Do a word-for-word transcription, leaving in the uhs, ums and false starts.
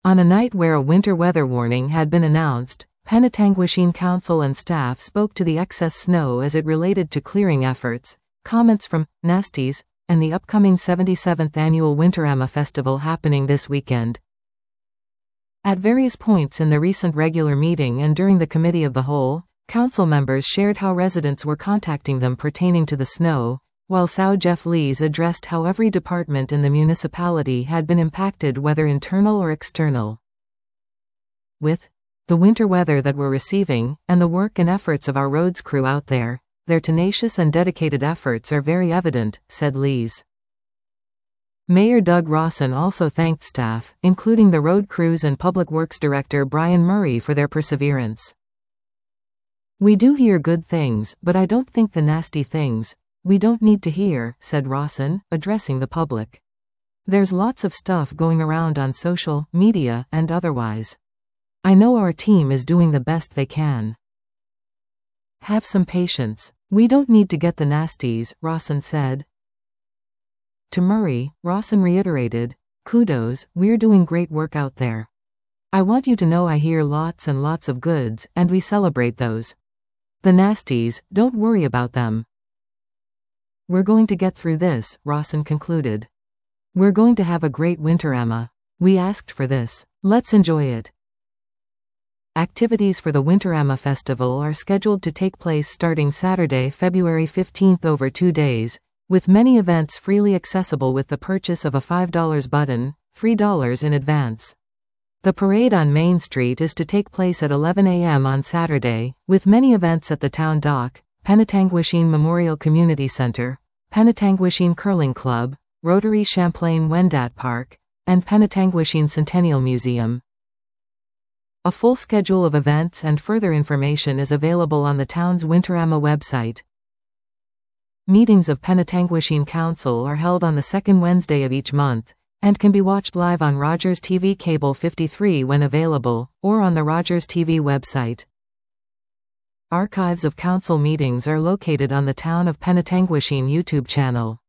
On a night where a winter weather warning had been announced, Penetanguishene Council and staff spoke to the excess snow as it related to clearing efforts, comments from Nasties, and the upcoming seventy-seventh annual Winterama Festival happening this weekend. At various points in the recent regular meeting and during the Committee of the Whole, council members shared how residents were contacting them pertaining to the snow, while Sao Jeff Lees addressed how every department in the municipality had been impacted, whether internal or external. With the winter weather that we're receiving, and the work and efforts of our roads crew out there, their tenacious and dedicated efforts are very evident, said Lees. Mayor Doug Rawson also thanked staff, including the road crews and Public Works Director Brian Murray, for their perseverance. "We do hear good things, but I don't think the nasty things we don't need to hear," said Rawson, addressing the public. "There's lots of stuff going around on social media and otherwise. I know our team is doing the best they can. Have some patience. We don't need to get the nasties," Rawson said. To Murray, Rawson reiterated, "Kudos, we're doing great work out there. I want you to know I hear lots and lots of goods, and we celebrate those. The nasties, don't worry about them. We're going to get through this," Rawson concluded. "We're going to have a great Winterama. We asked for this. Let's enjoy it." Activities for the Winterama Festival are scheduled to take place starting Saturday, February fifteenth over two days, with many events freely accessible with the purchase of a five dollar button, three dollars in advance. The parade on Main Street is to take place at eleven a m on Saturday, with many events at the Town Dock, Penetanguishene Memorial Community Center, Penetanguishene Curling Club, Rotary Champlain Wendat Park, and Penetanguishene Centennial Museum. A full schedule of events and further information is available on the town's Winterama website. Meetings of Penetanguishene Council are held on the second Wednesday of each month, and can be watched live on Rogers T V Cable fifty-three when available, or on the Rogers T V website. Archives of council meetings are located on the Town of Penetanguishene YouTube channel.